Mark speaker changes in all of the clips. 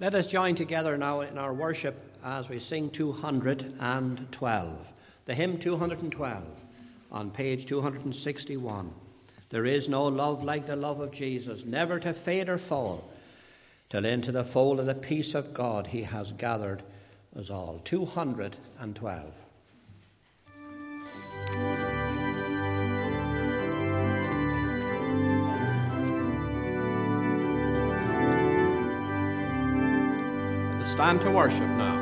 Speaker 1: Let us join together now in our worship as we sing 212, the hymn 212 on page 261. There is no love like the love of Jesus, never to fade or fall, till into the fold of the peace of God he has gathered us all. 212. Stand to worship now.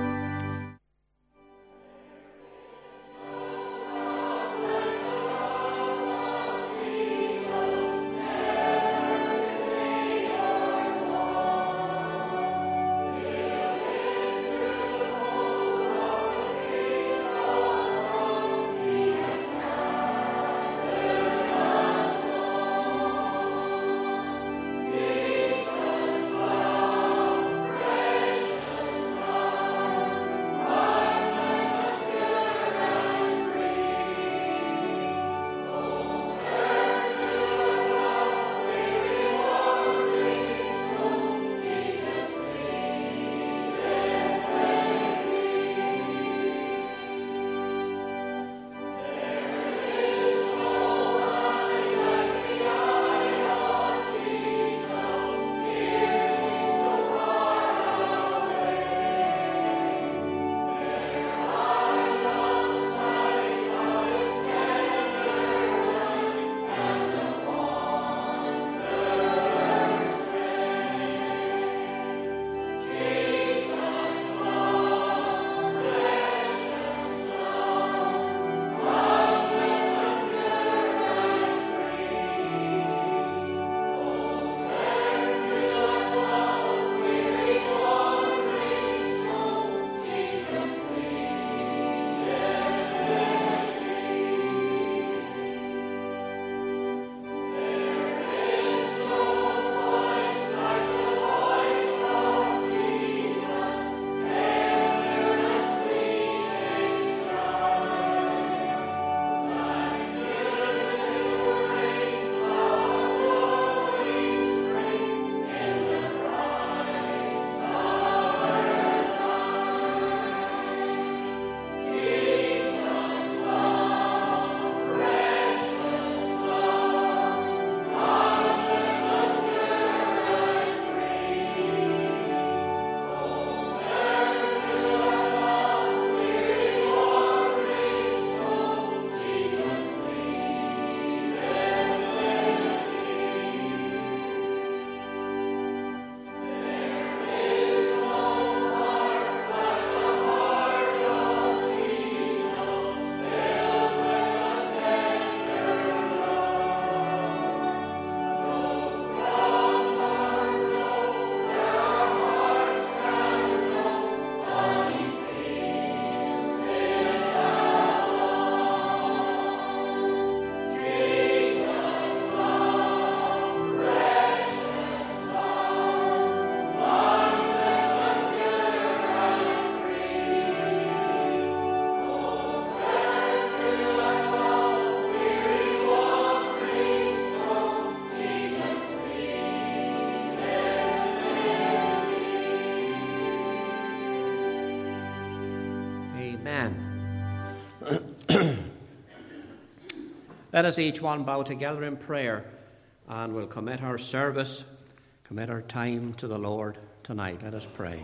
Speaker 1: Let us each one bow together in prayer, and we'll commit our service, commit our time to the Lord tonight. Let us pray.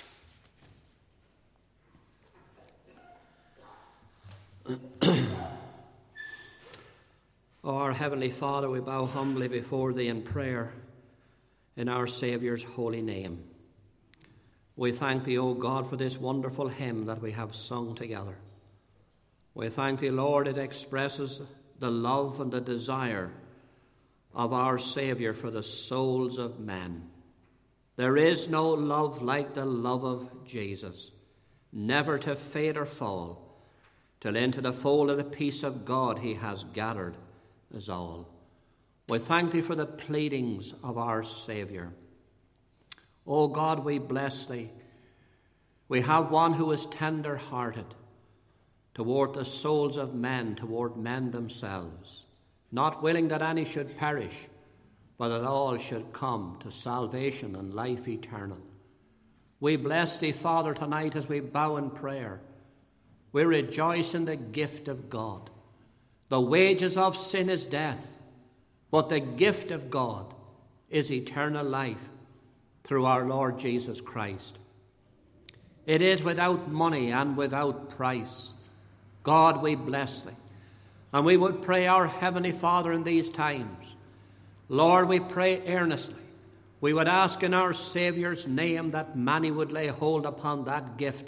Speaker 1: Our Heavenly Father, we bow humbly before Thee in prayer in our Saviour's holy name. We thank Thee, O God, for this wonderful hymn that we have sung together. We thank Thee, Lord, it expresses the love and the desire of our Saviour for the souls of men. There is no love like the love of Jesus, never to fade or fall, till into the fold of the peace of God he has gathered us all. We thank Thee for the pleadings of our Saviour. O God, we bless Thee. We have one who is tender-hearted toward the souls of men, toward men themselves, not willing that any should perish, but that all should come to salvation and life eternal. We bless thee, Father, tonight as we bow in prayer. We rejoice in the gift of God. The wages of sin is death, but the gift of God is eternal life through our Lord Jesus Christ. It is without money and without price. God, we bless thee. And we would pray, our Heavenly Father, in these times. Lord, we pray earnestly. We would ask in our Saviour's name that many would lay hold upon that gift,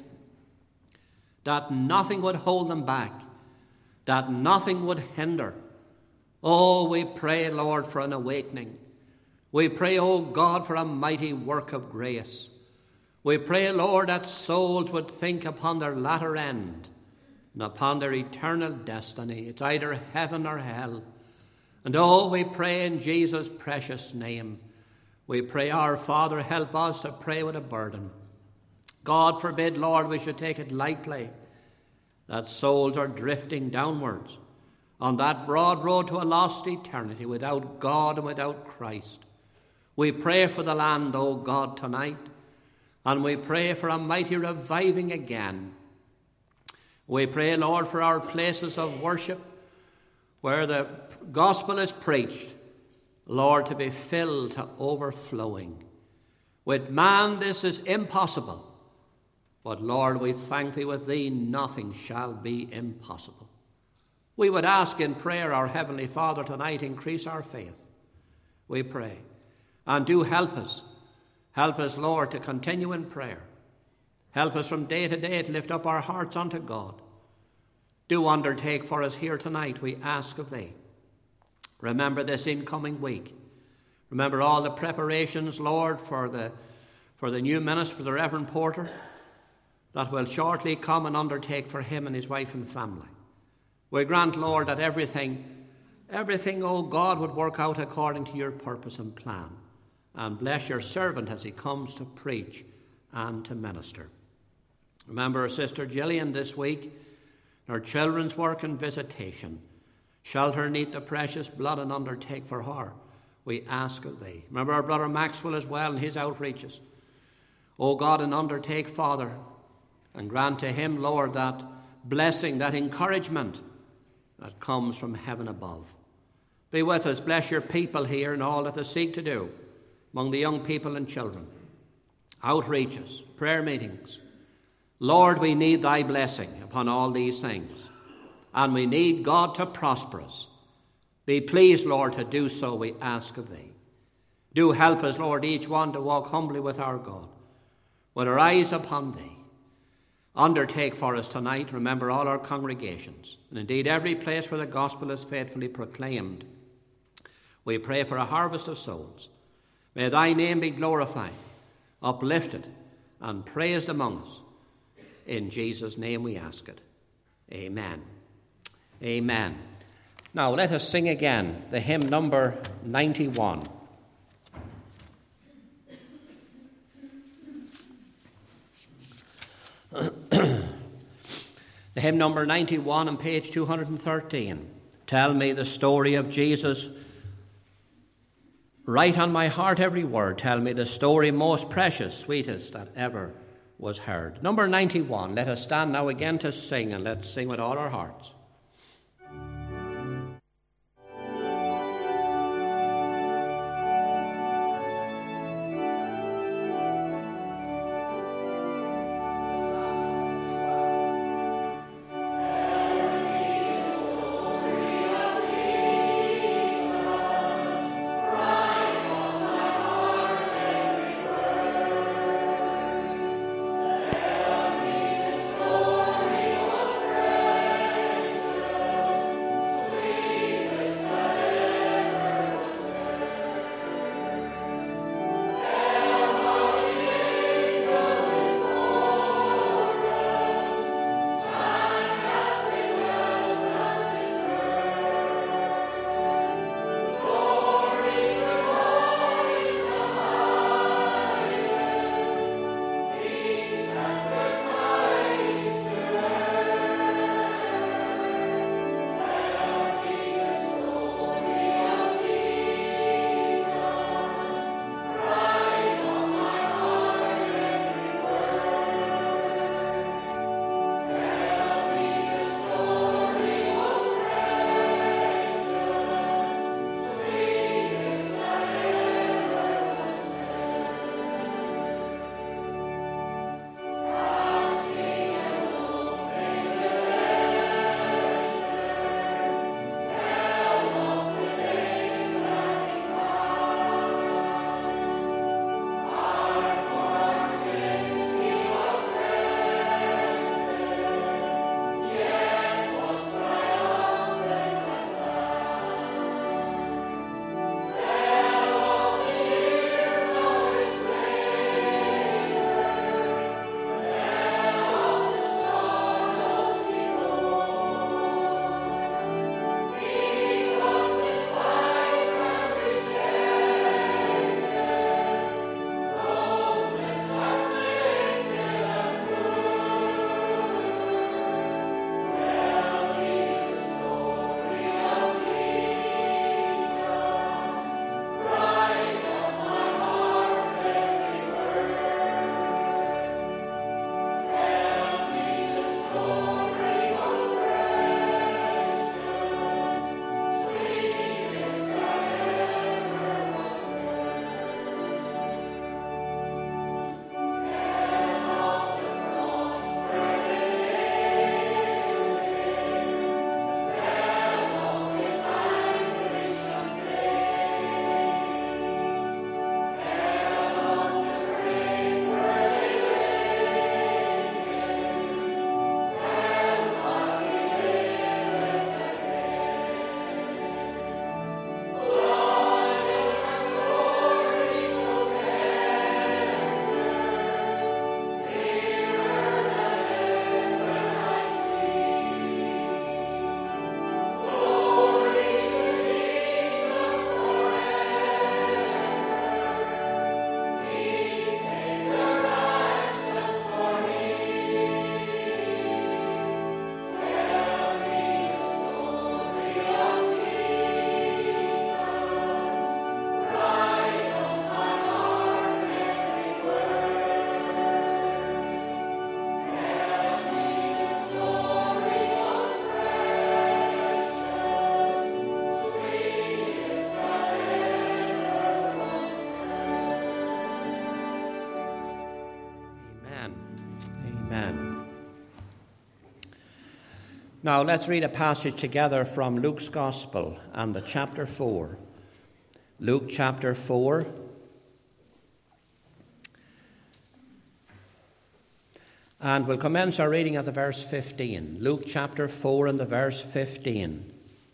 Speaker 1: that nothing would hold them back, that nothing would hinder. Oh, we pray, Lord, for an awakening. We pray, oh God, for a mighty work of grace. We pray, Lord, that souls would think upon their latter end and upon their eternal destiny. It's either heaven or hell. And oh, we pray in Jesus' precious name. We pray, our Father, help us to pray with a burden. God forbid, Lord, we should take it lightly that souls are drifting downwards on that broad road to a lost eternity without God and without Christ. We pray for the land, O God, tonight, and we pray for a mighty reviving again. We pray, Lord, for our places of worship where the gospel is preached, Lord, to be filled to overflowing. With man this is impossible, but Lord, we thank thee, with thee nothing shall be impossible. We would ask in prayer, our Heavenly Father, tonight, increase our faith. We pray. And do help us. Help us, Lord, to continue in prayer. Help us from day to day to lift up our hearts unto God. Do undertake for us here tonight, we ask of thee. Remember this incoming week. Remember all the preparations, Lord, for the new minister, for the Reverend Porter, that will shortly come and undertake for him and his wife and family. We grant, Lord, that everything, oh God, would work out according to your purpose and plan. And bless your servant as he comes to preach and to minister. Remember our sister Gillian this week, her children's work and visitation. Shelter neath the precious blood and undertake for her, we ask of thee. Remember our brother Maxwell as well and his outreaches. O God, and undertake, Father, and grant to him, Lord, that blessing, that encouragement that comes from heaven above. Be with us, bless your people here and all that they seek to do among the young people and children. Outreaches, prayer meetings. Lord, we need thy blessing upon all these things. And we need God to prosper us. Be pleased, Lord, to do so, we ask of thee. Do help us, Lord, each one to walk humbly with our God, with our eyes upon thee. Undertake for us tonight, remember all our congregations, and indeed every place where the gospel is faithfully proclaimed. We pray for a harvest of souls. May thy name be glorified, uplifted, and praised among us. In Jesus' name we ask it. Amen. Amen. Now let us sing again the hymn number 91. The hymn number 91 on page 213. Tell me the story of Jesus. Write on my heart every word. Tell me the story most precious, sweetest that ever was heard. Number 91. Let us stand now again to sing, and let's sing with all our hearts. Amen. Now let's read a passage together from Luke's Gospel and the chapter 4. Luke chapter 4. And we'll commence our reading at the verse 15. Luke chapter 4 and the verse 15.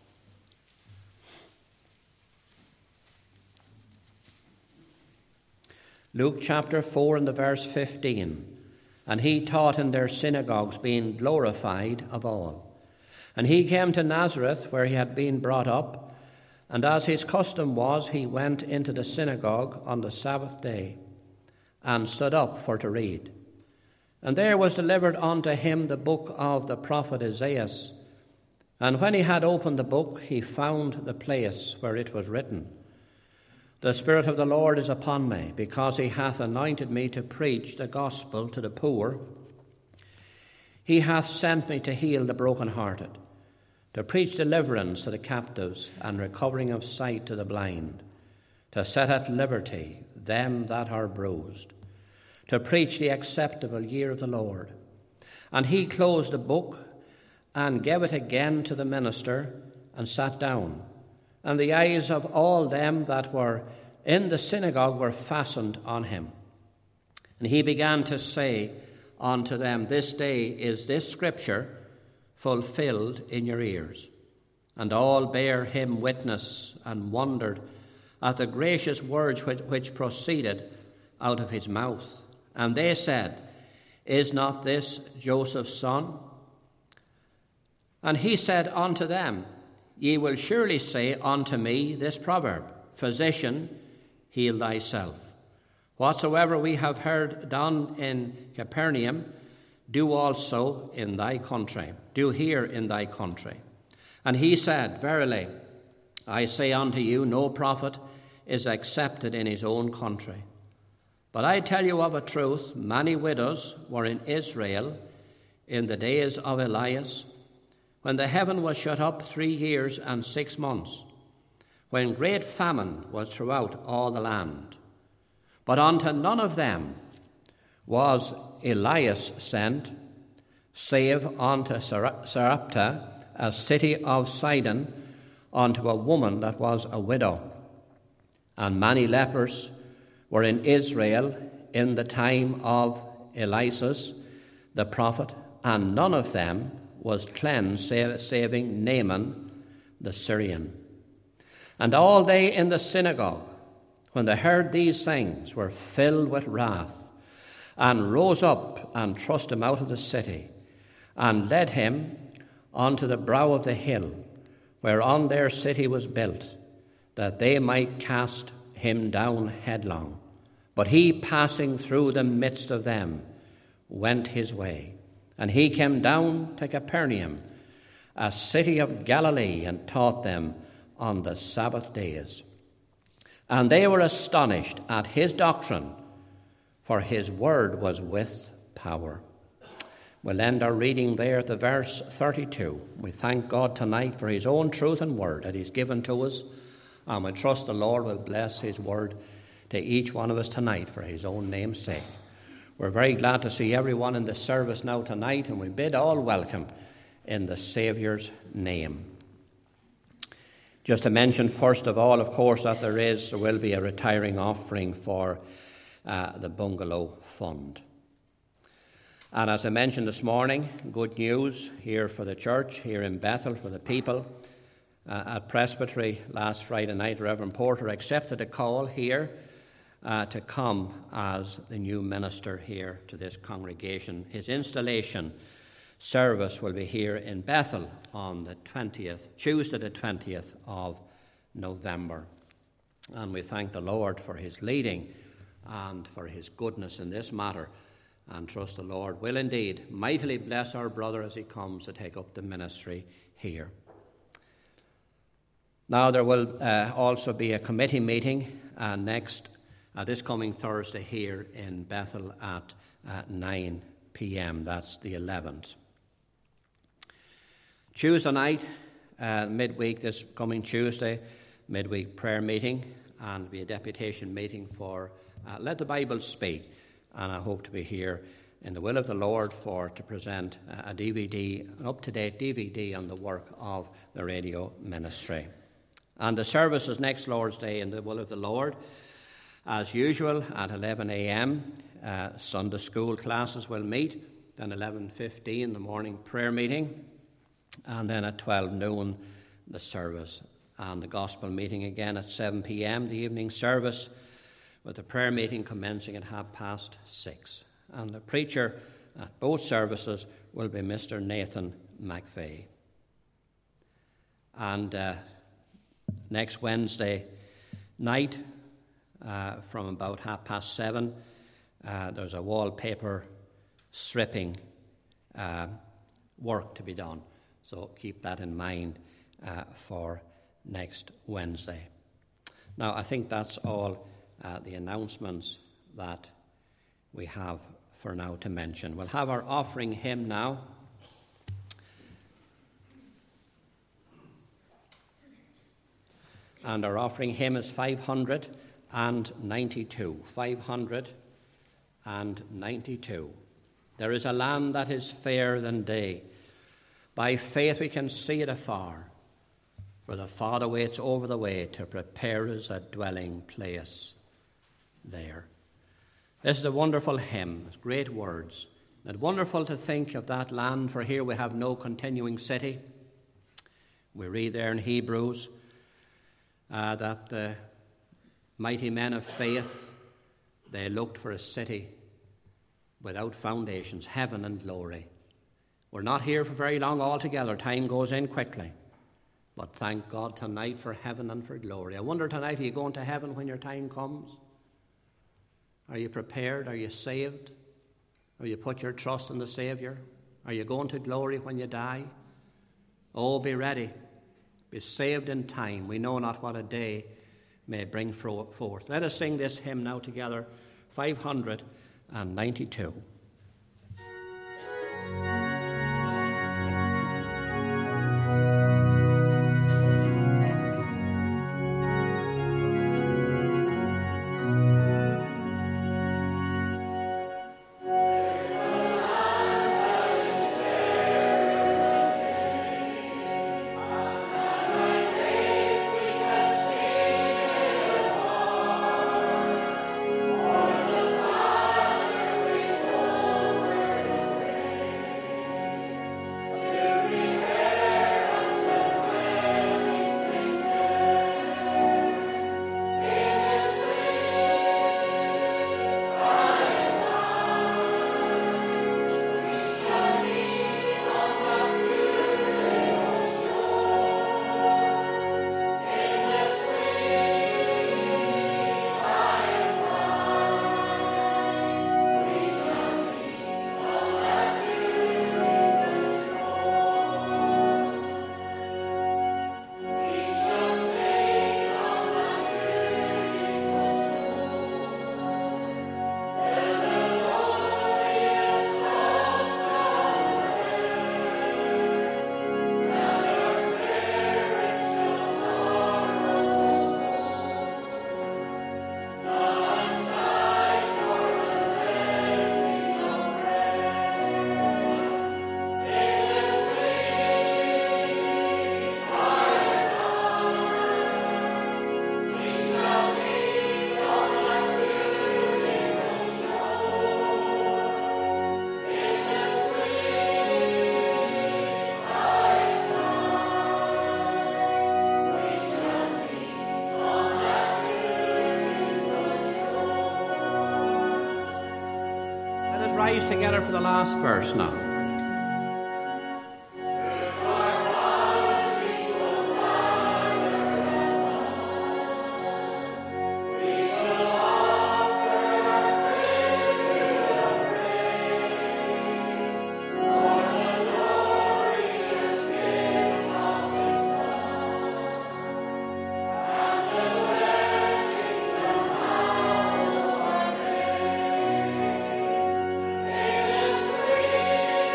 Speaker 1: Luke chapter 4 and the verse 15. And he taught in their synagogues, being glorified of all. And he came to Nazareth, where he had been brought up. And as his custom was, he went into the synagogue on the Sabbath day, and stood up for to read. And there was delivered unto him the book of the prophet Isaiah. And when he had opened the book, he found the place where it was written, The Spirit of the Lord is upon me, because he hath anointed me to preach the gospel to the poor. He hath sent me to heal the brokenhearted, to preach deliverance to the captives, and recovering of sight to the blind, to set at liberty them that are bruised, to preach the acceptable year of the Lord. And he closed the book, and gave it again to the minister, and sat down. And the eyes of all them that were in the synagogue were fastened on him. And he began to say unto them, This day is this scripture fulfilled in your ears. And all bare him witness, and wondered at the gracious words which proceeded out of his mouth. And they said, Is not this Joseph's son? And he said unto them, Ye will surely say unto me this proverb, Physician, heal thyself. Whatsoever we have heard done in Capernaum, do also in thy country. Do here in thy country. And he said, Verily, I say unto you, no prophet is accepted in his own country. But I tell you of a truth, many widows were in Israel in the days of Elias, when the heaven was shut up 3 years and 6 months, when great famine was throughout all the land. But unto none of them was Elias sent, save unto Sarepta, a city of Sidon, unto a woman that was a widow. And many lepers were in Israel in the time of Elias the prophet, and none of them was cleansed, saving Naaman the Syrian. And all they in the synagogue, when they heard these things, were filled with wrath, and rose up and thrust him out of the city, and led him unto the brow of the hill, whereon their city was built, that they might cast him down headlong. But he, passing through the midst of them, went his way. And he came down to Capernaum, a city of Galilee, and taught them on the Sabbath days. And they were astonished at his doctrine, for his word was with power. We'll end our reading there at the verse 32. We thank God tonight for his own truth and word that he's given to us. And we trust the Lord will bless his word to each one of us tonight for his own name's sake. We're very glad to see everyone in the service now tonight, and we bid all welcome in the Saviour's name. Just to mention first of all, of course, that there will be a retiring offering for the Bungalow Fund. And as I mentioned this morning, good news here for the church, here in Bethel, for the people. At Presbytery last Friday night, Reverend Porter accepted a call here to come as the new minister here to this congregation. His installation service will be here in Bethel on the 20th, Tuesday the 20th of November. And we thank the Lord for his leading and for his goodness in this matter, and trust the Lord will indeed mightily bless our brother as he comes to take up the ministry here. Now there will also be a committee meeting this coming Thursday here in Bethel at 9 p.m. That's the 11th. Tuesday night, midweek, this coming Tuesday, midweek prayer meeting, and be a deputation meeting for Let the Bible Speak. And I hope to be here in the will of the Lord to present a DVD, an up-to-date DVD on the work of the radio ministry. And the service is next Lord's Day in the will of the Lord, as usual, at 11 a.m. Sunday school classes will meet, then 11:15 the morning prayer meeting, and then at 12 noon the service, and the gospel meeting again at 7 p.m. the evening service, with the prayer meeting commencing at 6:30. And the preacher at both services will be Mr. Nathan McVeigh. And next Wednesday night, from about 7:30, there's a wallpaper stripping work to be done. So keep that in mind for next Wednesday. Now, I think that's all the announcements that we have for now to mention. We'll have our offering hymn now. And our offering hymn is 592. 592. There is a land that is fairer than day. By faith we can see it afar, for the Father waits over the way to prepare us a dwelling place there. This is a wonderful hymn. It's great words. And wonderful to think of that land, for here we have no continuing city. We read there in Hebrews that the mighty men of faith, they looked for a city without foundations, heaven and glory. We're not here for very long altogether. Time goes in quickly. But thank God tonight for heaven and for glory. I wonder tonight, are you going to heaven when your time comes? Are you prepared? Are you saved? Or you put your trust in the Saviour? Are you going to glory when you die? Oh, be ready. Be saved in time. We know not what a day may bring forth. Let us sing this hymn now together, 592. Together for the last verse now.
Speaker 2: Let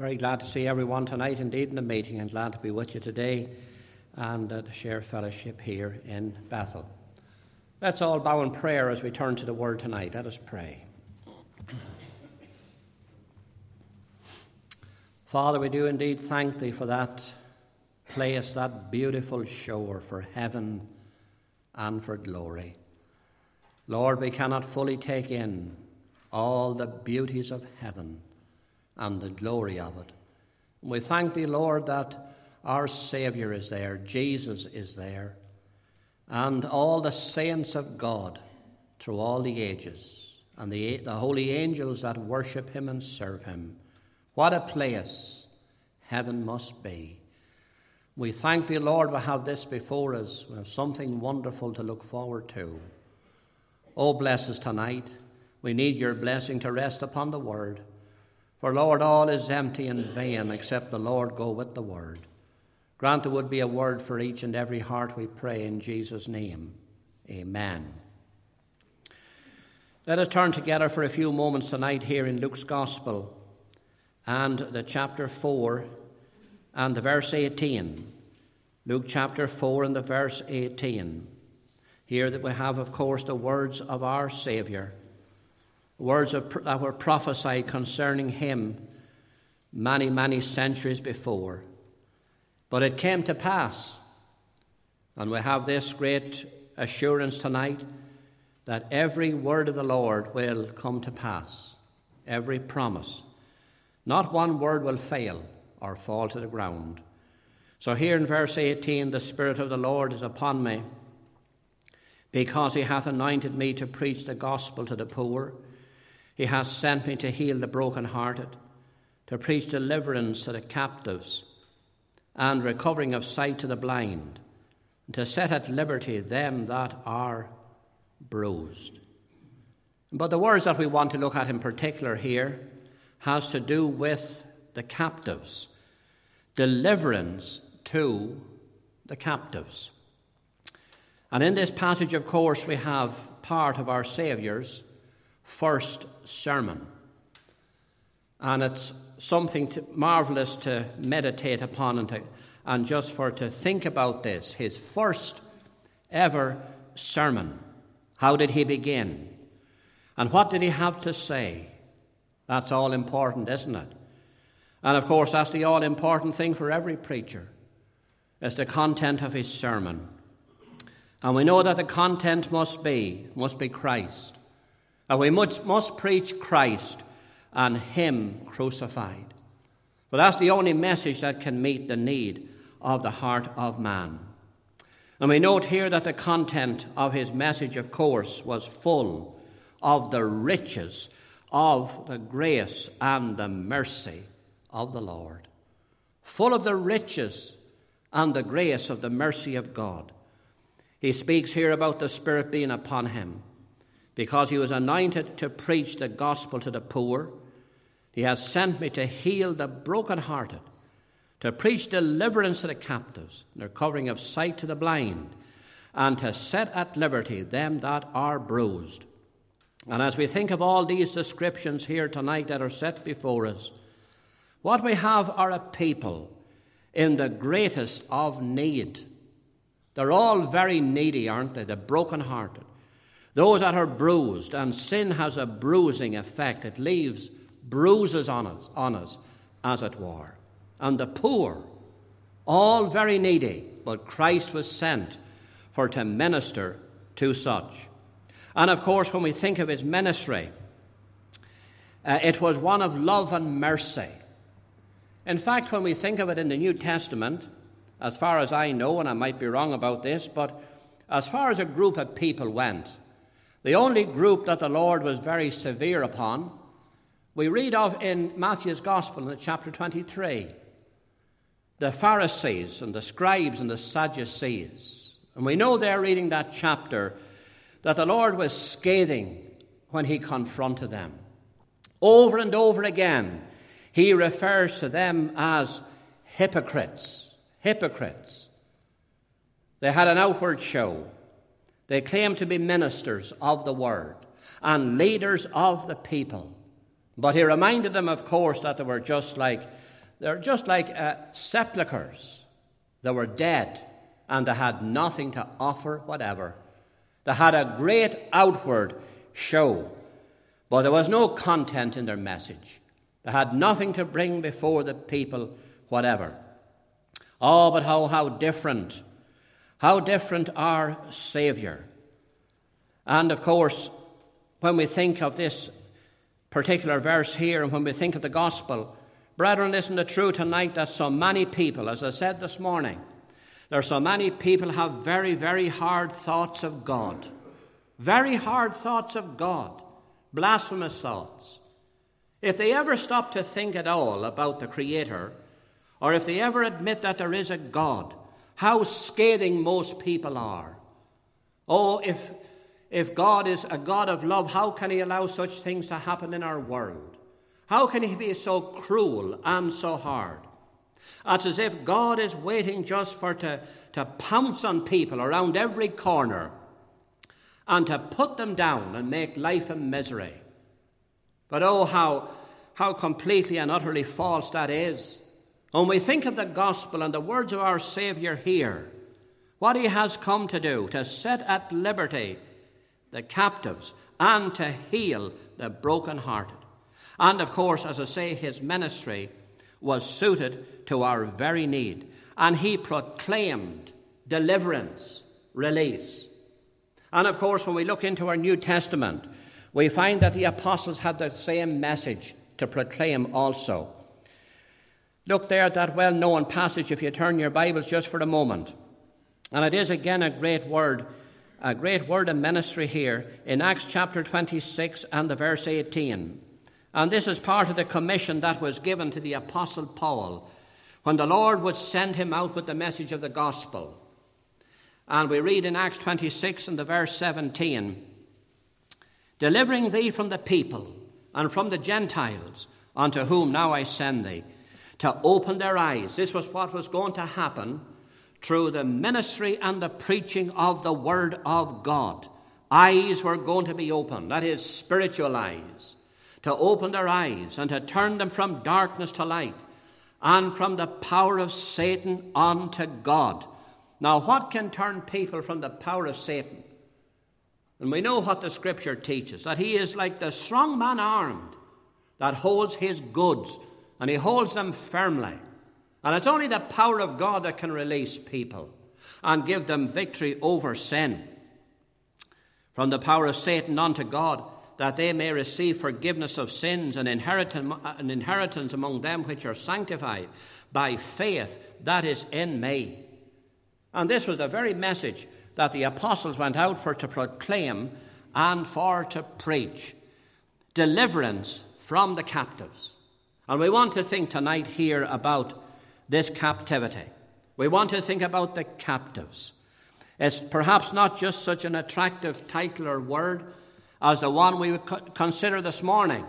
Speaker 1: Very glad to see everyone tonight, indeed, in the meeting, and glad to be with you today and to share fellowship here in Bethel. Let's all bow in prayer as we turn to the Word tonight. Let us pray. Father, we do indeed thank Thee for that place, that beautiful shore for heaven and for glory. Lord, we cannot fully take in all the beauties of heaven and the glory of it. We thank Thee, Lord, that our Saviour is there, Jesus is there, and all the saints of God through all the ages, and the holy angels that worship Him and serve Him. What a place heaven must be. We thank Thee, Lord, we have this before us. We have something wonderful to look forward to. Oh, bless us tonight. We need Your blessing to rest upon the Word. For, Lord, all is empty and vain except the Lord go with the Word. Grant there would be a word for each and every heart, we pray in Jesus' name. Amen. Let us turn together for a few moments tonight here in Luke's Gospel and the chapter 4 and the verse 18. Luke chapter 4 and the verse 18. Here that we have, of course, the words of our Saviour, words that were prophesied concerning Him many, many centuries before. But it came to pass, and we have this great assurance tonight that every word of the Lord will come to pass, every promise. Not one word will fail or fall to the ground. So here in verse 18, the Spirit of the Lord is upon me, because He hath anointed me to preach the gospel to the poor. He hath sent me to heal the brokenhearted, to preach deliverance to the captives, and recovering of sight to the blind, and to set at liberty them that are bruised. But the words that we want to look at in particular here has to do with the captives. Deliverance to the captives. And in this passage, of course, we have part of our Saviour's first sermon. And it's something marvellous to meditate upon and just to think about this. His first ever sermon. How did He begin? And what did He have to say? That's all important, isn't it? And of course, that's the all-important thing for every preacher. It's the content of his sermon. And we know that the content must be Christ. And we must preach Christ and Him crucified. But that's the only message that can meet the need of the heart of man. And we note here that the content of His message, of course, was full of the riches of the grace and the mercy of the Lord. Full of the riches and the grace of the mercy of God. He speaks here about the Spirit being upon Him, because He was anointed to preach the gospel to the poor. He has sent me to heal the brokenhearted, to preach deliverance to the captives, and recovering of sight to the blind, and to set at liberty them that are bruised. And as we think of all these descriptions here tonight that are set before us, what we have are a people in the greatest of need. They're all very needy, aren't they? The brokenhearted. Those that are bruised, and sin has a bruising effect. It leaves bruises on us, as it were. And the poor, all very needy, but Christ was sent for to minister to such. And of course, when we think of His ministry, it was one of love and mercy. In fact, when we think of it in the New Testament, as far as I know, and I might be wrong about this, but as far as a group of people went, the only group that the Lord was very severe upon, we read of in Matthew's Gospel in chapter 23, the Pharisees and the scribes and the Sadducees. And we know there, reading that chapter, that the Lord was scathing when He confronted them. Over and over again, He refers to them as hypocrites. Hypocrites. They had an outward show. They claimed to be ministers of the word and leaders of the people. But He reminded them, of course, that they were just like they're just like sepulchres. They were dead, and they had nothing to offer whatever. They had a great outward show, but there was no content in their message. They had nothing to bring before the people whatever. Oh, but how different our Saviour. And of course, when we think of this particular verse here, and when we think of the gospel, brethren, isn't it true tonight that so many people, as I said this morning, there are so many people who have very, very hard thoughts of God. Very hard thoughts of God. Blasphemous thoughts. If they ever stop to think at all about the Creator, or if they ever admit that there is a God, how scathing most people are. Oh, if God is a God of love, how can he allow such things to happen in our world? How can he be so cruel and so hard? It's as if God is waiting just to pounce on people around every corner and to put them down and make life a misery. But oh, how completely and utterly false that is. When we think of the gospel and the words of our Saviour here, what he has come to do, to set at liberty the captives and to heal the brokenhearted. And of course, as I say, his ministry was suited to our very need. And he proclaimed deliverance, release. And of course, when we look into our New Testament, we find that the apostles had the same message to proclaim also. Look there at that well-known passage, if you turn your Bibles just for a moment. And it is again a great word of ministry here in Acts chapter 26 and the verse 18. And this is part of the commission that was given to the Apostle Paul when the Lord would send him out with the message of the gospel. And we read in Acts 26 and the verse 17, delivering thee from the people and from the Gentiles, unto whom now I send thee, to open their eyes. This was what was going to happen through the ministry and the preaching of the Word of God. Eyes were going to be opened, that is, spiritual eyes, to open their eyes and to turn them from darkness to light and from the power of Satan unto God. Now, what can turn people from the power of Satan? And we know what the Scripture teaches, that he is like the strong man armed that holds his goods, and he holds them firmly. And it's only the power of God that can release people and give them victory over sin. From the power of Satan unto God, that they may receive forgiveness of sins and inheritance among them which are sanctified by faith that is in me. And this was the very message that the apostles went out for to proclaim and for to preach. Deliverance from the captives. And we want to think tonight here about this captivity. We want to think about the captives. It's perhaps not just such an attractive title or word as the one we would consider this morning.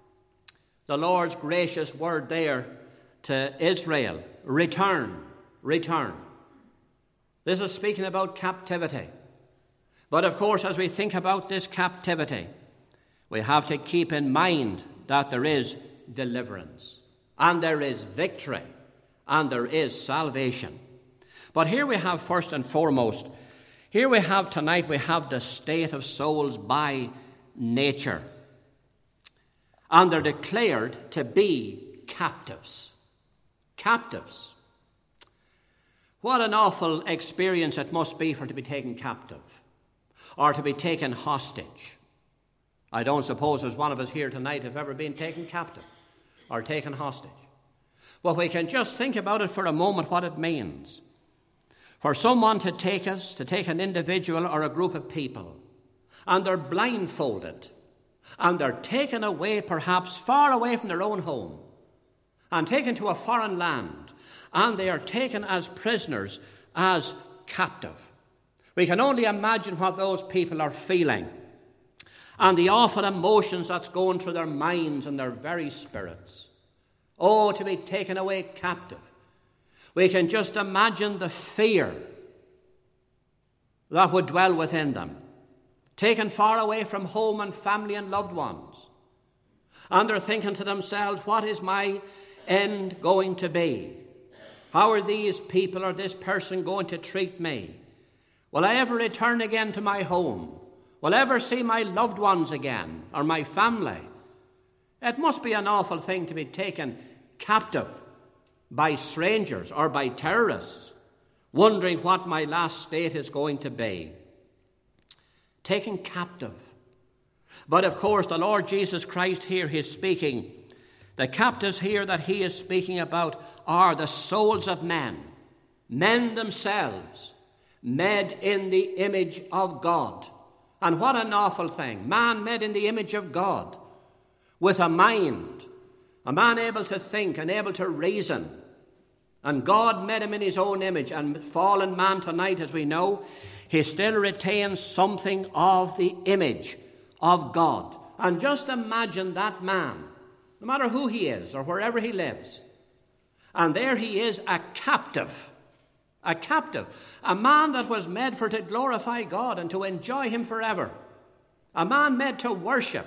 Speaker 1: The Lord's gracious word there to Israel, return, return. This is speaking about captivity. But of course, as we think about this captivity, we have to keep in mind that there is deliverance, and there is victory, and there is salvation. But here we have, first and foremost, here we have tonight, we have the state of souls by nature. And they're declared to be captives. Captives. What an awful experience it must be for to be taken captive, or to be taken hostage. I don't suppose there's one of us here tonight have ever been taken captive or taken hostage. But we can just think about it for a moment, what it means. For someone to take us, to take an individual or a group of people, and they're blindfolded, and they're taken away, perhaps far away from their own home, and taken to a foreign land, and they are taken as prisoners, as captive. We can only imagine what those people are feeling, and the awful emotions that's going through their minds and their very spirits. Oh, to be taken away captive. We can just imagine the fear that would dwell within them. Taken far away from home and family and loved ones. And they're thinking to themselves, what is my end going to be? How are these people or this person going to treat me? Will I ever return again to my home? Will I ever see my loved ones again or my family? It must be an awful thing to be taken captive by strangers or by terrorists, wondering what my last state is going to be. Taken captive. But of course, the Lord Jesus Christ here, he's speaking. The captives here that he is speaking about are the souls of men themselves, made in the image of God. And what an awful thing. Man made in the image of God, with a mind, a man able to think and able to reason. And God made him in his own image. And fallen man tonight, as we know, he still retains something of the image of God. And just imagine that man, no matter who he is or wherever he lives, and there he is, a captive, a man that was made for to glorify God and to enjoy him forever, a man made to worship,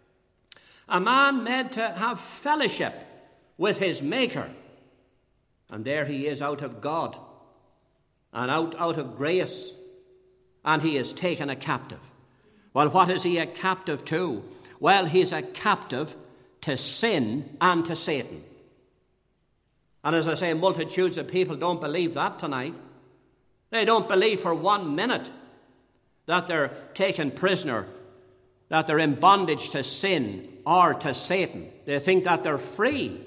Speaker 1: a man made to have fellowship with his Maker. And there he is, out of God and out of grace, and he is taken a captive. Well, what is he a captive to? Well, he's a captive to sin and to Satan. And as I say, multitudes of people don't believe that tonight. They don't believe for 1 minute that they're taken prisoner, that they're in bondage to sin or to Satan. They think that they're free.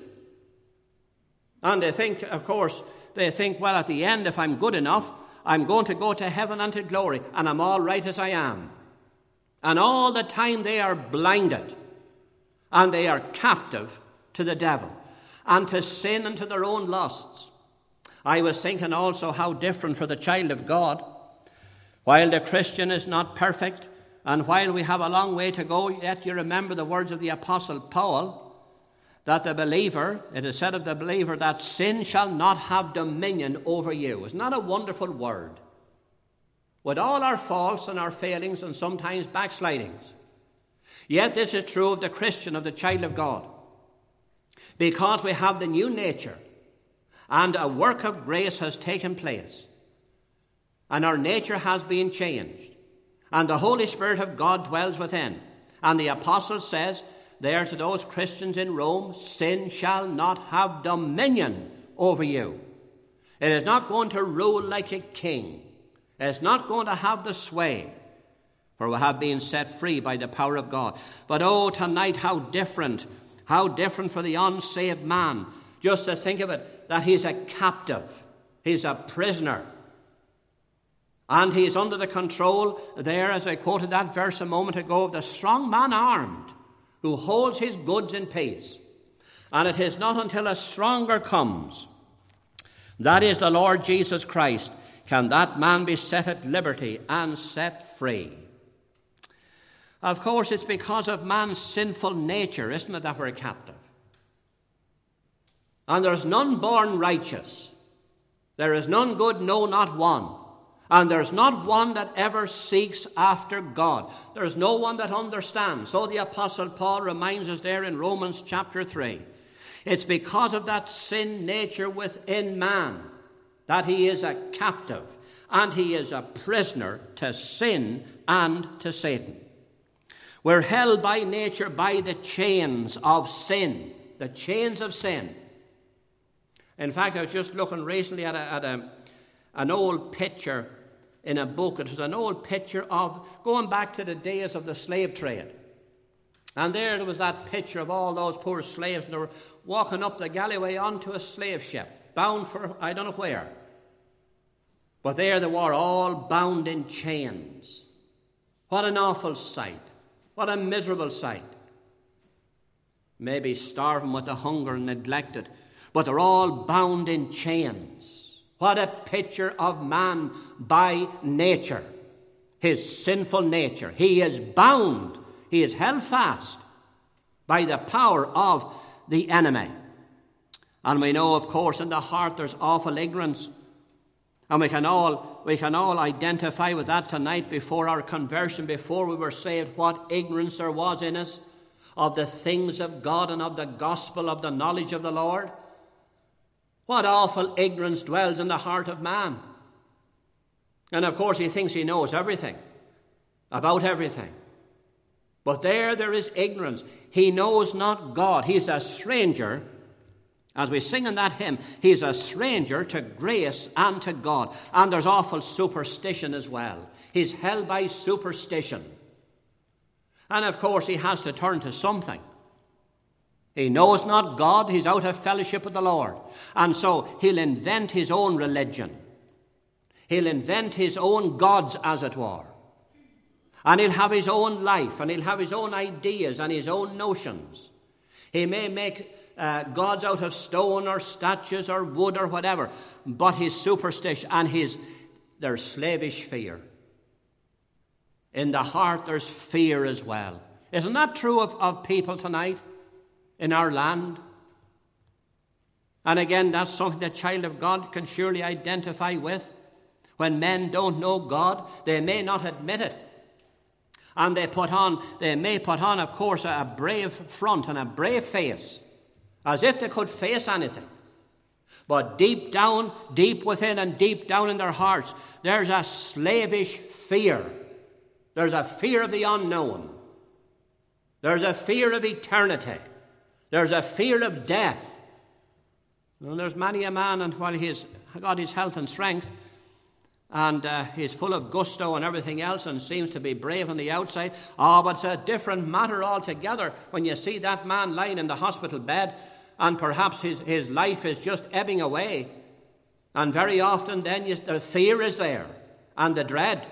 Speaker 1: And they think, of course, well, at the end, if I'm good enough, I'm going to go to heaven and to glory, and I'm all right as I am. And all the time they are blinded, and they are captive to the devil, and to sin and to their own lusts. I was thinking also how different for the child of God. While the Christian is not perfect, and while we have a long way to go, yet you remember the words of the Apostle Paul, that the believer, it is said of the believer, that sin shall not have dominion over you. Isn't that a wonderful word? With all our faults and our failings and sometimes backslidings, yet this is true of the Christian, of the child of God. Because we have the new nature, and a work of grace has taken place, and our nature has been changed, and the Holy Spirit of God dwells within. And the apostle says there to those Christians in Rome, sin shall not have dominion over you. It is not going to rule like a king. It is not going to have the sway, for we have been set free by the power of God. But oh, tonight, how different for the unsaved man, just to think of it, that he's a captive, he's a prisoner, and he's under the control there, as I quoted that verse a moment ago, of the strong man armed, who holds his goods in peace. And it is not until a stronger comes, that is the Lord Jesus Christ, can that man be set at liberty and set free. Of course, it's because of man's sinful nature, isn't it, that we're captive? And there's none born righteous. There is none good, no, not one. And there's not one that ever seeks after God. There's no one that understands. So the Apostle Paul reminds us there in Romans chapter 3. It's because of that sin nature within man that he is a captive and he is a prisoner to sin and to Satan. We're held by nature by the chains of sin. The chains of sin. In fact, I was just looking recently at an old picture in a book. It was an old picture of going back to the days of the slave trade. And there was that picture of all those poor slaves, and they were walking up the galloway onto a slave ship, bound for I don't know where. But there they were, all bound in chains. What an awful sight. What a miserable sight. Maybe starving with the hunger and neglected, but they're all bound in chains. What a picture of man by nature, his sinful nature. He is bound, he is held fast by the power of the enemy. And we know, of course, in the heart there's awful ignorance. And we can all identify with that tonight before our conversion, before we were saved, what ignorance there was in us of the things of God and of the gospel, of the knowledge of the Lord. What awful ignorance dwells in the heart of man. And of course he thinks he knows everything, about everything. But there is ignorance. He knows not God. He's a stranger. As we sing in that hymn, he's a stranger to grace and to God. And there's awful superstition as well. He's held by superstition. And of course he has to turn to something. He knows not God. He's out of fellowship with the Lord. And so he'll invent his own religion. He'll invent his own gods, as it were. And he'll have his own life, and he'll have his own ideas and his own notions. He may make gods out of stone or statues or wood or whatever, but his superstition and there's slavish fear. In the heart there's fear as well. Isn't that true of people tonight in our land? And again, that's something the child of God can surely identify with. When men don't know God, they may not admit it. And they may put on, of course, a brave front and a brave face, as if they could face anything. But deep down, deep within and deep down in their hearts, there's a slavish fear. There's a fear of the unknown. There's a fear of eternity. There's a fear of death. Well, there's many a man, and while he's got his health and strength, and he's full of gusto and everything else and seems to be brave on the outside. But it's a different matter altogether when you see that man lying in the hospital bed and perhaps his life is just ebbing away. And very often then the fear is there and the dread.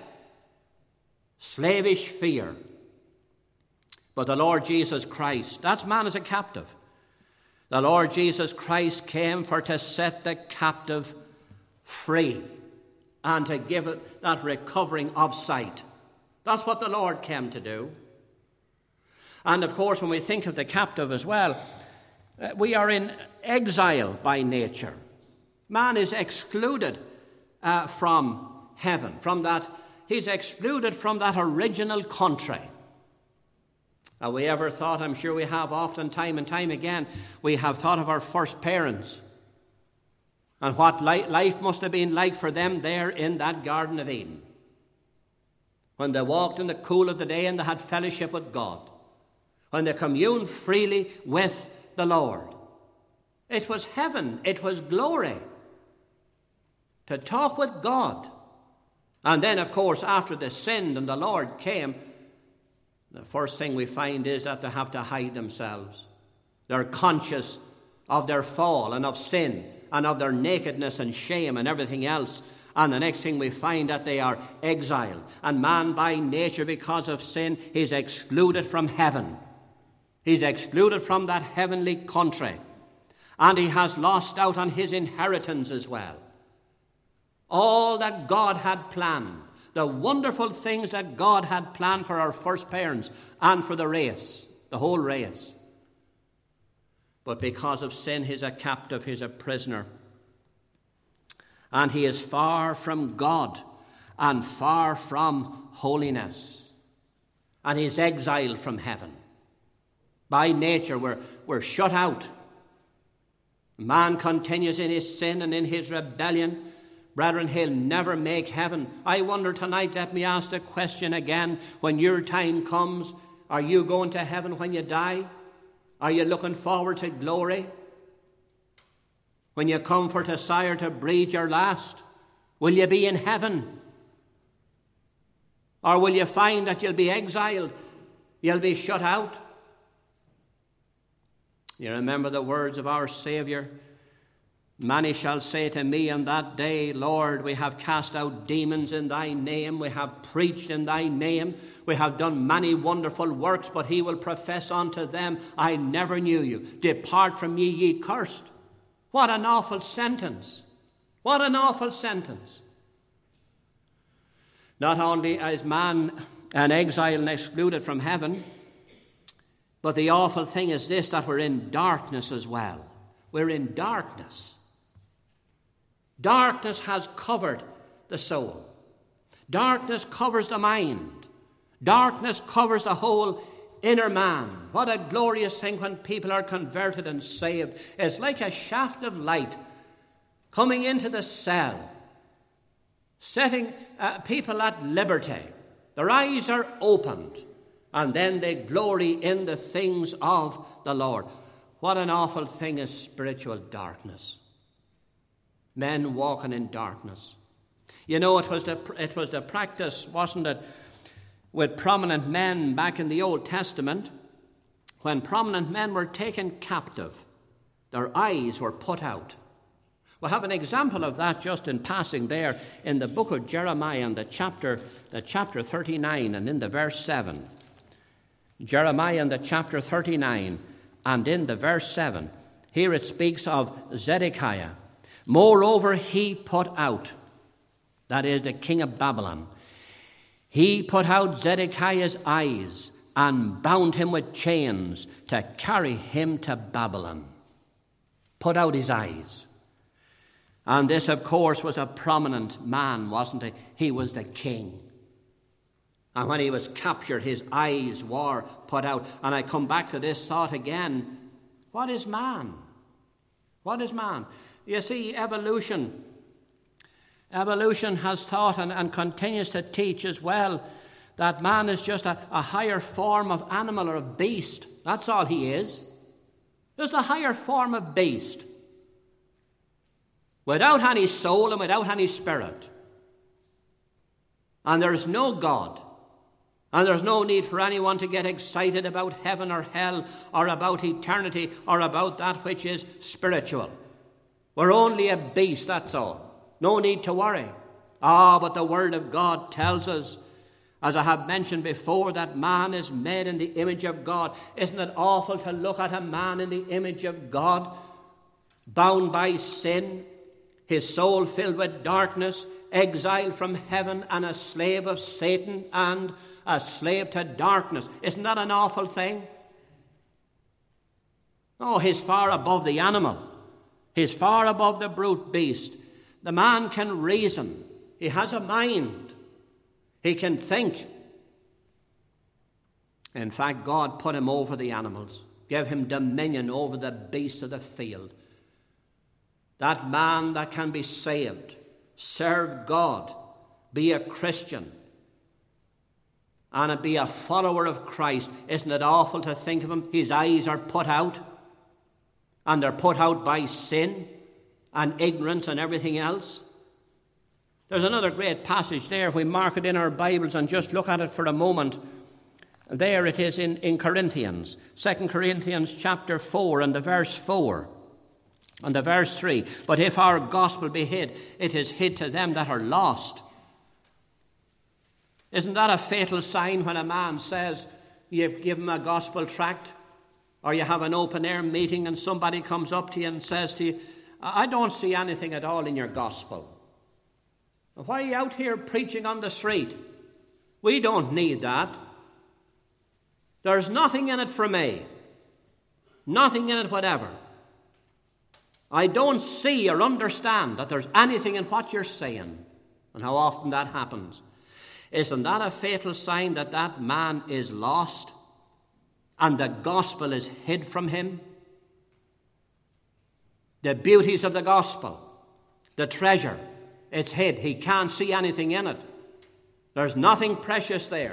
Speaker 1: Slavish fear. But the Lord Jesus Christ, that's man as a captive. The Lord Jesus Christ came to set the captive free and to give it that recovering of sight. That's what the Lord came to do. And of course, when we think of the captive as well, we are in exile by nature. Man is excluded from heaven, he's excluded from that original country. Have we ever thought, I'm sure we have often, time and time again, we have thought of our first parents and what life must have been like for them there in that Garden of Eden, when they walked in the cool of the day and they had fellowship with God, when they communed freely with the Lord. It was heaven, it was glory to talk with God. And then, of course, after they sinned and the Lord came, the first thing we find is that they have to hide themselves. They're conscious of their fall and of sin and of their nakedness and shame and everything else. And the next thing we find that they are exiled. And man by nature, because of sin, is excluded from heaven. He's excluded from that heavenly country. And he has lost out on his inheritance as well. All that God had planned, the wonderful things that God had planned for our first parents and for the race, the whole race. But because of sin, he's a captive, he's a prisoner. And he is far from God and far from holiness. And he's exiled from heaven. By nature, we're shut out. Man continues in his sin and in his rebellion. Brethren, he'll never make heaven. I wonder tonight, let me ask the question again. When your time comes, are you going to heaven when you die? Are you looking forward to glory? When you come for to sire to breathe your last, will you be in heaven? Or will you find that you'll be exiled? You'll be shut out? You remember the words of our Saviour? Many shall say to me on that day, Lord, we have cast out demons in thy name, we have preached in thy name, we have done many wonderful works, but he will profess unto them, I never knew you. Depart from me, ye cursed. What an awful sentence. What an awful sentence. Not only is man an exile and excluded from heaven, but the awful thing is this, that we're in darkness as well. We're in darkness. Darkness has covered the soul. Darkness covers the mind. Darkness covers the whole inner man. What a glorious thing when people are converted and saved. It's like a shaft of light coming into the cell, setting people at liberty. Their eyes are opened, and then they glory in the things of the Lord. What an awful thing is spiritual darkness. Men walking in darkness. You know, it was the practice, wasn't it, with prominent men back in the Old Testament. When prominent men were taken captive, their eyes were put out. We'll have an example of that just in passing there in the book of Jeremiah, in the chapter 39 and in the verse 7. Jeremiah in the chapter 39 and in the verse 7. Here it speaks of Zedekiah. Moreover, he put out, that is the king of Babylon, he put out Zedekiah's eyes and bound him with chains to carry him to Babylon. Put out his eyes. And this, of course, was a prominent man, wasn't he? He was the king. And when he was captured, his eyes were put out. And I come back to this thought again. What is man? What is man? You see, evolution has taught and continues to teach as well that man is just a higher form of animal or of beast. That's all he is. Just a higher form of beast. Without any soul and without any spirit. And there's no God. And there's no need for anyone to get excited about heaven or hell or about eternity or about that which is spiritual. We're only a beast, that's all. No need to worry. But the Word of God tells us, as I have mentioned before, that man is made in the image of God. Isn't it awful to look at a man in the image of God, bound by sin, his soul filled with darkness, exiled from heaven and a slave of Satan and a slave to darkness? Isn't that an awful thing? Oh, he's far above the animal. He's far above the brute beast. The man can reason. He has a mind. He can think. In fact, God put him over the animals, gave him dominion over the beasts of the field. That man that can be saved, serve God, be a Christian, and be a follower of Christ. Isn't it awful to think of him? His eyes are put out, and they're put out by sin and ignorance and everything else. There's another great passage there. If we mark it in our Bibles and just look at it for a moment, there it is in Corinthians, 2 Corinthians chapter 4 and the verse 4 and the verse 3. But if our gospel be hid, it is hid to them that are lost. Isn't that a fatal sign when a man says, you give him a gospel tract, or you have an open-air meeting and somebody comes up to you and says to you, I don't see anything at all in your gospel. Why are you out here preaching on the street? We don't need that. There's nothing in it for me. Nothing in it whatever. I don't see or understand that there's anything in what you're saying. And how often that happens. Isn't that a fatal sign that that man is lost and the gospel is hid from him? The beauties of the gospel, the treasure, it's hid. He can't see anything in it. There's nothing precious there.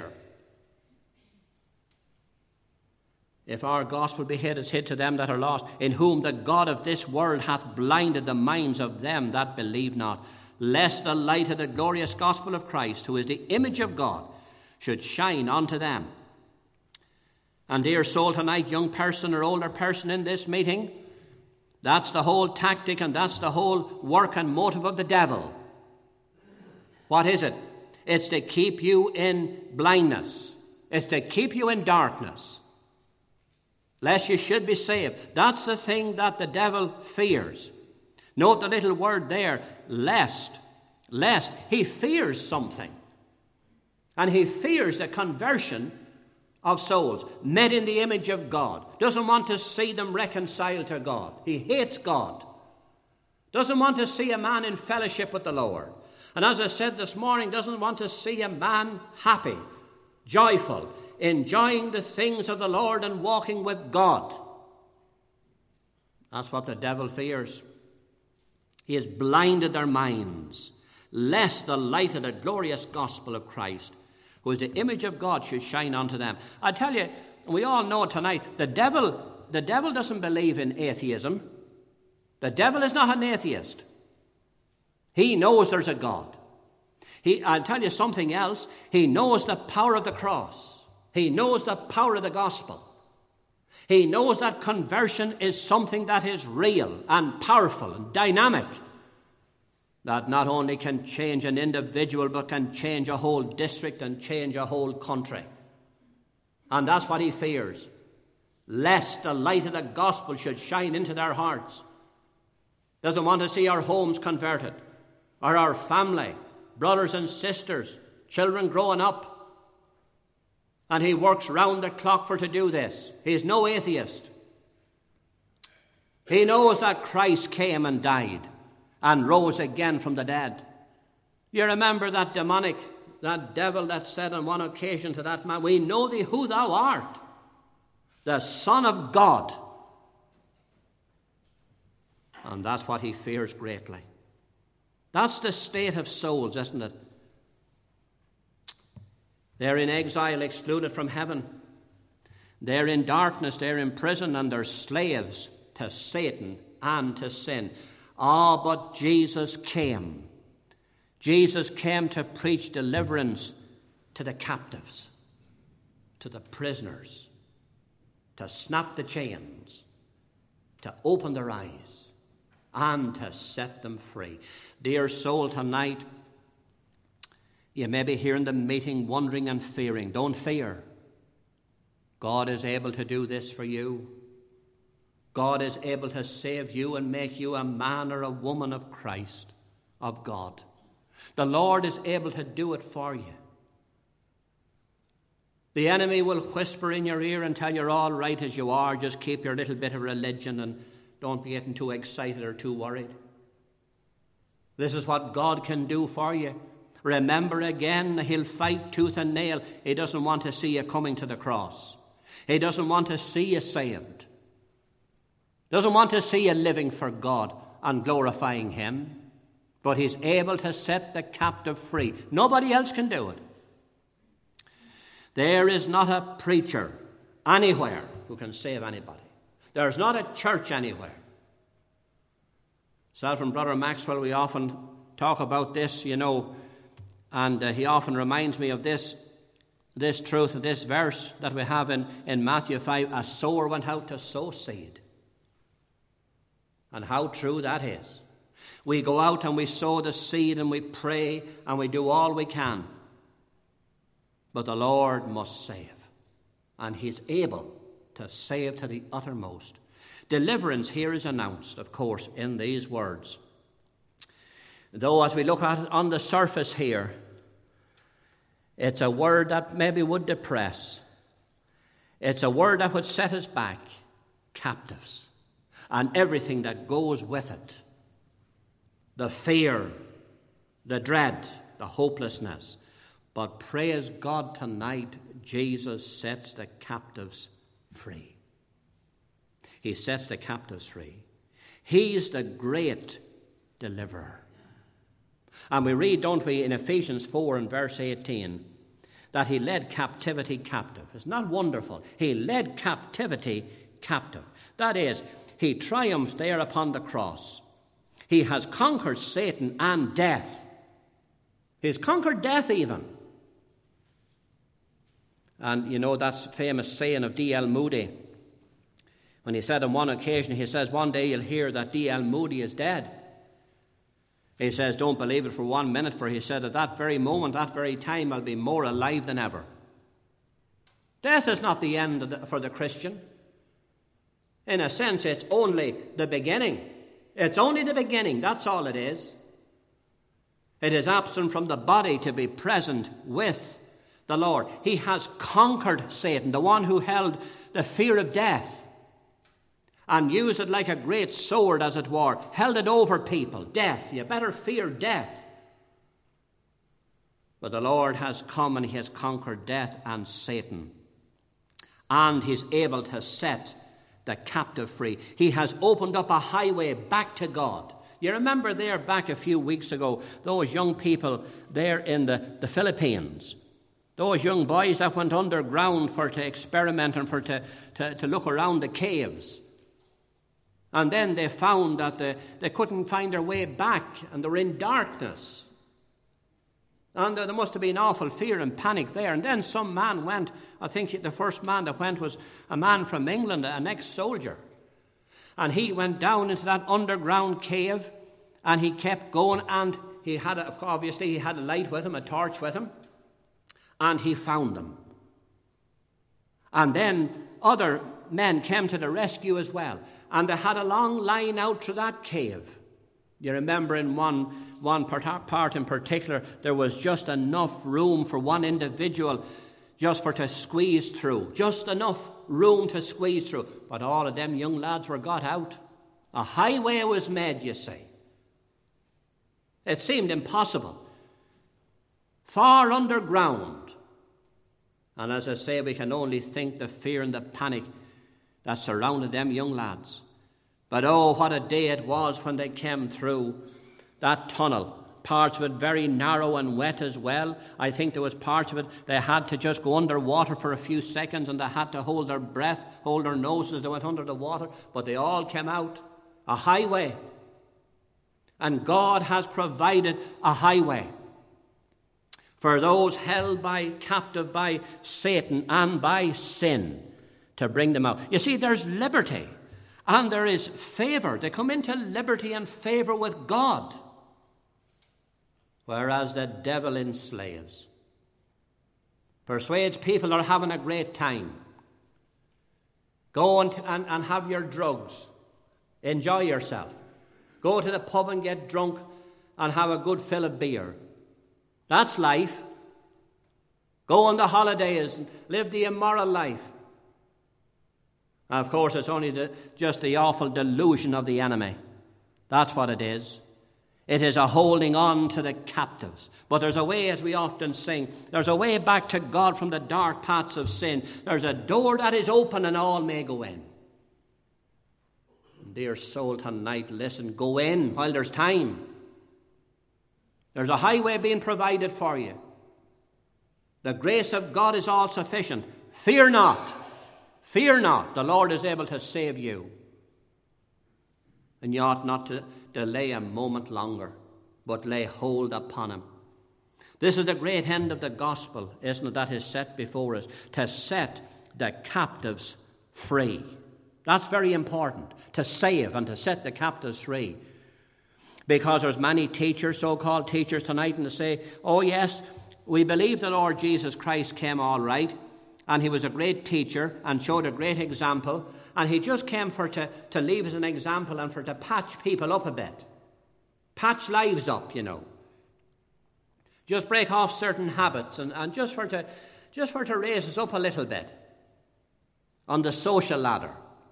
Speaker 1: If our gospel be hid, it's hid to them that are lost, in whom the God of this world hath blinded the minds of them that believe not, lest the light of the glorious gospel of Christ, who is the image of God, should shine unto them. And dear soul, tonight, young person or older person in this meeting, that's the whole tactic and that's the whole work and motive of the devil. What is it? It's to keep you in blindness. It's to keep you in darkness, lest you should be saved. That's the thing that the devil fears. Note the little word there, lest. Lest. He fears something. And he fears the conversion of souls made in the image of God. Doesn't want to see them reconciled to God. He hates God. Doesn't want to see a man in fellowship with the Lord. And as I said this morning, doesn't want to see a man happy, joyful, enjoying the things of the Lord and walking with God. That's what the devil fears. He has blinded their minds, lest the light of the glorious gospel of Christ, who is the image of God, should shine unto them. I tell you, we all know tonight, the devil doesn't believe in atheism. The devil is not an atheist. He knows there's a God. I'll tell you something else. He knows the power of the cross. He knows the power of the gospel. He knows that conversion is something that is real and powerful and dynamic, that not only can change an individual, but can change a whole district and change a whole country. And that's what he fears, lest the light of the gospel should shine into their hearts. Doesn't want to see our homes converted, or our family, brothers and sisters, children growing up. And he works round the clock to do this. He's no atheist. He knows that Christ came and died and rose again from the dead. You remember that devil that said on one occasion to that man, "We know thee who thou art, the Son of God." And that's what he fears greatly. That's the state of souls, isn't it? They're in exile, excluded from heaven. They're in darkness, they're in prison, and they're slaves to Satan and to sin. But Jesus came. Jesus came to preach deliverance to the captives, to the prisoners, to snap the chains, to open their eyes, and to set them free. Dear soul, tonight, you may be here in the meeting wondering and fearing. Don't fear. God is able to do this for you. God is able to save you and make you a man or a woman of Christ, of God. The Lord is able to do it for you. The enemy will whisper in your ear and tell you you're all right as you are. Just keep your little bit of religion and don't be getting too excited or too worried. This is what God can do for you. Remember again, he'll fight tooth and nail. He doesn't want to see you coming to the cross. He doesn't want to see you saved. Doesn't want to see you living for God and glorifying him. But he's able to set the captive free. Nobody else can do it. There is not a preacher anywhere who can save anybody. There's not a church anywhere. Self and Brother Maxwell, we often talk about this, and he often reminds me of this truth, this verse that we have in Matthew 5, a sower went out to sow seed. And how true that is. We go out and we sow the seed and we pray and we do all we can. But the Lord must save. And he's able to save to the uttermost. Deliverance here is announced, of course, in these words. Though as we look at it on the surface here, it's a word that maybe would depress. It's a word that would set us back, captives, and everything that goes with it. The fear, the dread, the hopelessness. But praise God tonight, Jesus sets the captives free. He sets the captives free. He's the great deliverer. And we read, don't we, in Ephesians 4 and verse 18, that he led captivity captive. Isn't that wonderful? He led captivity captive. That is, he triumphed there upon the cross. He has conquered Satan and death. He's conquered death even. And that's famous saying of D.L. Moody. When he said on one occasion, he says, one day you'll hear that D.L. Moody is dead. He says, don't believe it for 1 minute, for he said, at that very moment, that very time, I'll be more alive than ever. Death is not the end for the Christian. In a sense, it's only the beginning. It's only the beginning, that's all it is. It is absent from the body to be present with the Lord. He has conquered Satan, the one who held the fear of death, and used it like a great sword, as it were, held it over people. Death, you better fear death. But the Lord has come and he has conquered death and Satan. And he's able to set the captive free. He has opened up a highway back to God. You remember there back a few weeks ago, those young people there in the Philippines, those young boys that went underground to experiment and to look around the caves. And then they found that they couldn't find their way back and they were in darkness. And there must have been awful fear and panic there. And then some man went, I think the first man that went was a man from England, an ex-soldier. And he went down into that underground cave and he kept going, and he had a light with him, a torch with him, and he found them. And then other men came to the rescue as well, and they had a long line out through that cave. You remember in one part in particular, there was just enough room for one individual to squeeze through. Just enough room to squeeze through. But all of them young lads were got out. A highway was made, you see. It seemed impossible. Far underground. And as I say, we can only think the fear and the panic that surrounded them young lads. But oh, what a day it was when they came through that tunnel. Parts of it very narrow and wet as well. I think there was parts of it they had to just go underwater for a few seconds, and they had to hold their breath, hold their noses as they went under the water. But they all came out. A highway. And God has provided a highway for those held captive by Satan and by sin, to bring them out. You see, there's liberty and there is favour. They come into liberty and favour with God, whereas the devil enslaves, persuades people are having a great time. Go and have your drugs. Enjoy yourself. Go to the pub and get drunk and have a good fill of beer. That's life. Go on the holidays and live the immoral life. Of course, it's only just the awful delusion of the enemy. That's what it is. It is a holding on to the captives. But there's a way, as we often sing, there's a way back to God from the dark paths of sin. There's a door that is open and all may go in. Dear soul, tonight, listen, go in while there's time. There's a highway being provided for you. The grace of God is all sufficient. Fear not. Fear not. The Lord is able to save you. And you ought not to delay a moment longer, but lay hold upon him. This is the great end of the gospel, isn't it, that is set before us, to set the captives free. That's very important, to save and to set the captives free. Because there's many teachers, so-called teachers tonight, and they say, oh yes, we believe the Lord Jesus Christ came all right, and he was a great teacher and showed a great example, and he just came to leave as an example and to patch people up a bit. Patch lives up, you know. Just break off certain habits and just for to raise us up a little bit on the social ladder,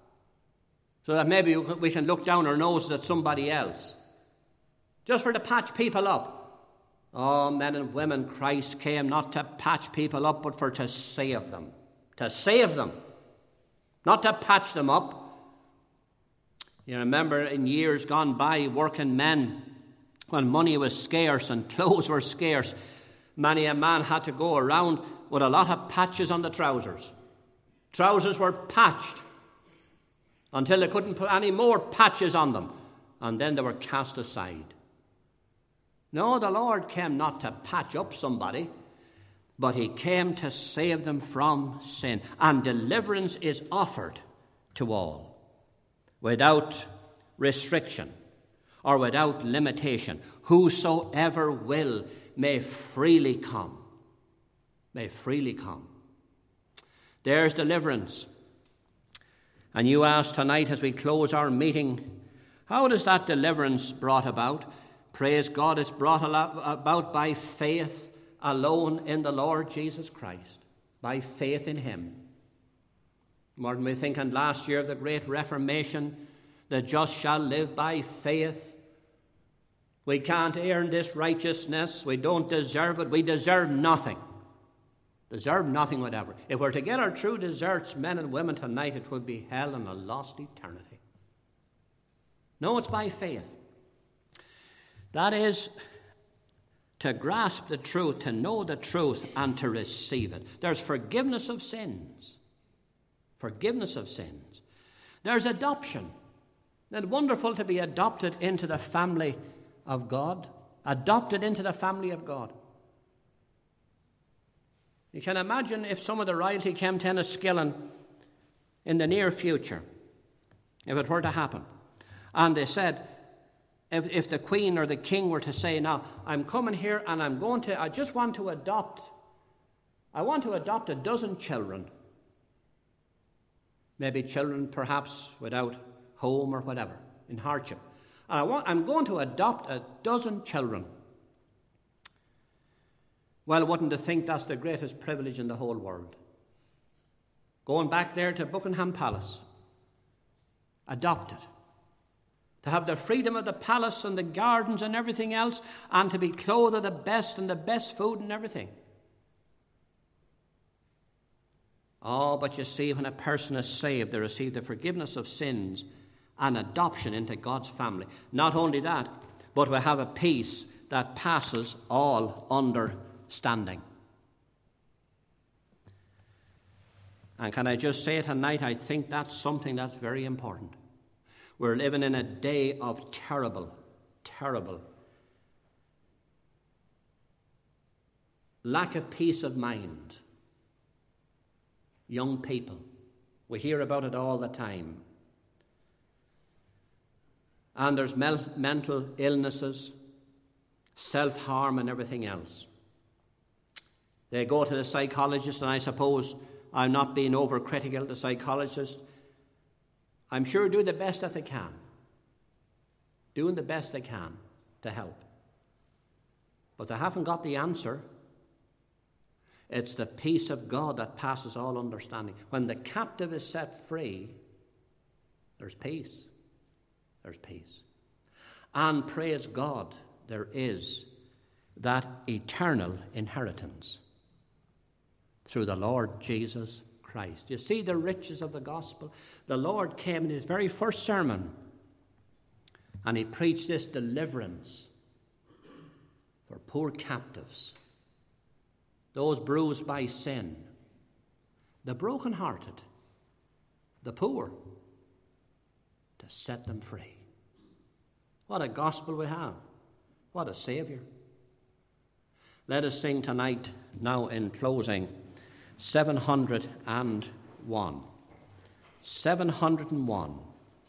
Speaker 1: so that maybe we can look down our noses at somebody else. Just for to patch people up. Oh, men and women, Christ came not to patch people up, but for to save them. To save them. Not to patch them up. You remember in years gone by, working men, when money was scarce and clothes were scarce, many a man had to go around with a lot of patches on the trousers. Trousers were patched until they couldn't put any more patches on them, and then they were cast aside. No, the Lord came not to patch up somebody, but he came to save them from sin. And deliverance is offered to all, without restriction or without limitation. Whosoever will may freely come. May freely come. There's deliverance. And you ask tonight as we close our meeting, how does that deliverance brought about? Praise God, it's brought about by faith alone in the Lord Jesus Christ. By faith in him. More than we thinking last year of the great Reformation, the just shall live by faith. We can't earn this righteousness. We don't deserve it. We deserve nothing. Deserve nothing whatever. If we're to get our true deserts, men and women, tonight, it would be hell and a lost eternity. No, it's by faith. That is to grasp the truth, to know the truth, and to receive it. There's forgiveness of sins. Forgiveness of sins. There's adoption. Isn't it wonderful to be adopted into the family of God? Adopted into the family of God. You can imagine if some of the royalty came to Enniskillen in the near future, if it were to happen, and they said, if the Queen or the King were to say, now, I'm coming here and I want to adopt a dozen children. Maybe children perhaps without home or whatever, in hardship. And I'm going to adopt a dozen children. Well, wouldn't you think that's the greatest privilege in the whole world? Going back there to Buckingham Palace, adopted. To have the freedom of the palace and the gardens and everything else, and to be clothed with the best and the best food and everything. Oh, but you see, when a person is saved, they receive the forgiveness of sins and adoption into God's family. Not only that, but we have a peace that passes all understanding. And can I just say tonight, I think that's something that's very important. We're living in a day of terrible, terrible lack of peace of mind. Young people, we hear about it all the time. And there's mental illnesses, self-harm and everything else. They go to the psychologist, and I suppose I'm not being overcritical. The psychologist, I'm sure, do the best that they can. Doing the best they can to help. But they haven't got the answer. It's the peace of God that passes all understanding. When the captive is set free, there's peace. There's peace. And praise God, there is that eternal inheritance through the Lord Jesus Christ. You see the riches of the gospel? The Lord came in his very first sermon and he preached this deliverance for poor captives, those bruised by sin, the brokenhearted, the poor, to set them free. What a gospel we have. What a Saviour. Let us sing tonight, now in closing, 701. 701.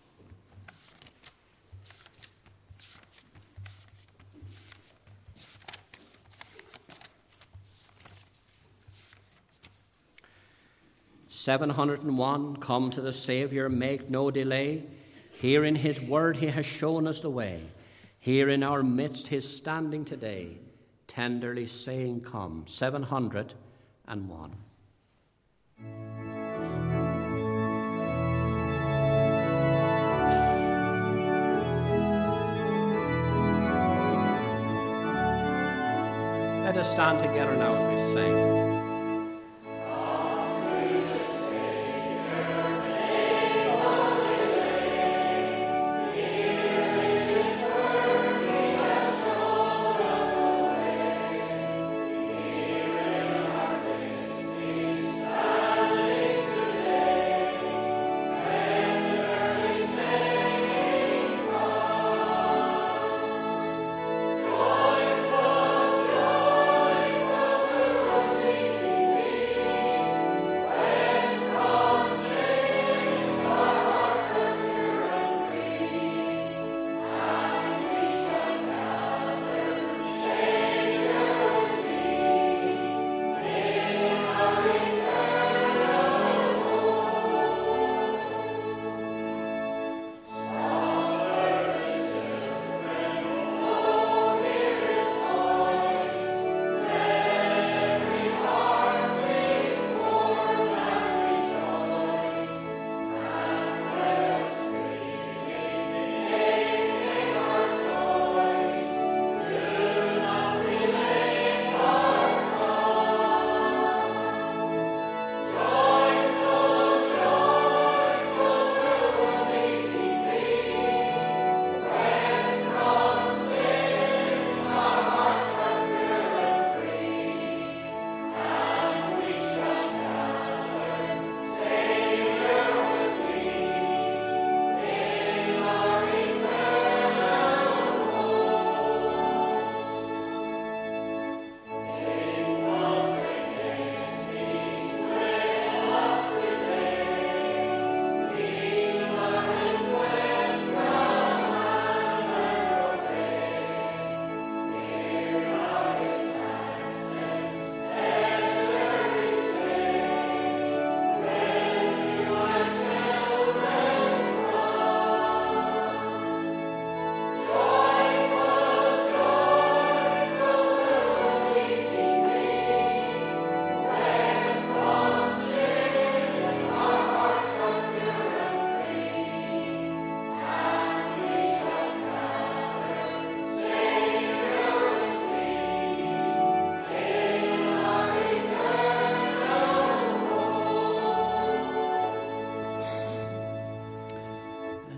Speaker 1: Come to the Saviour, make no delay. Here in his word he has shown us the way. Here in our midst his standing today, tenderly saying, come. 701. Let us stand together now as we sing.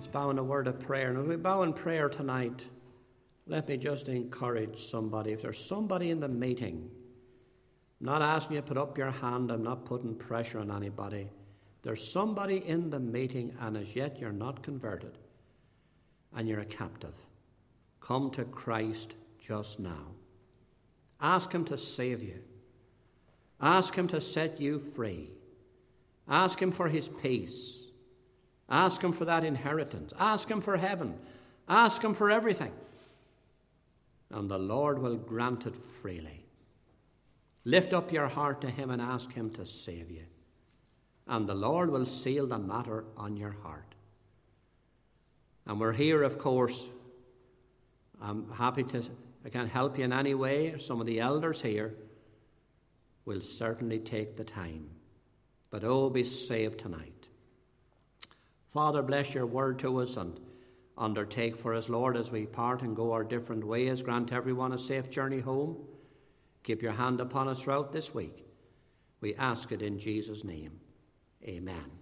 Speaker 1: bow in a word of prayer. And as we bow in prayer tonight, let me just encourage somebody. If there's somebody in the meeting, I'm not asking you to put up your hand. I'm not putting pressure on anybody. There's somebody in the meeting and as yet you're not converted and you're a captive. Come to Christ just now. Ask him to save you. Ask him to set you free. Ask him for his peace. Ask him for that inheritance. Ask him for heaven. Ask him for everything. And the Lord will grant it freely. Lift up your heart to him and ask him to save you. And the Lord will seal the matter on your heart. And we're here, of course. I'm happy I can help you in any way. Some of the elders here will certainly take the time. But oh, be saved tonight. Father, bless your word to us and undertake for us, Lord, as we part and go our different ways. Grant everyone a safe journey home. Keep your hand upon us throughout this week. We ask it in Jesus' name. Amen.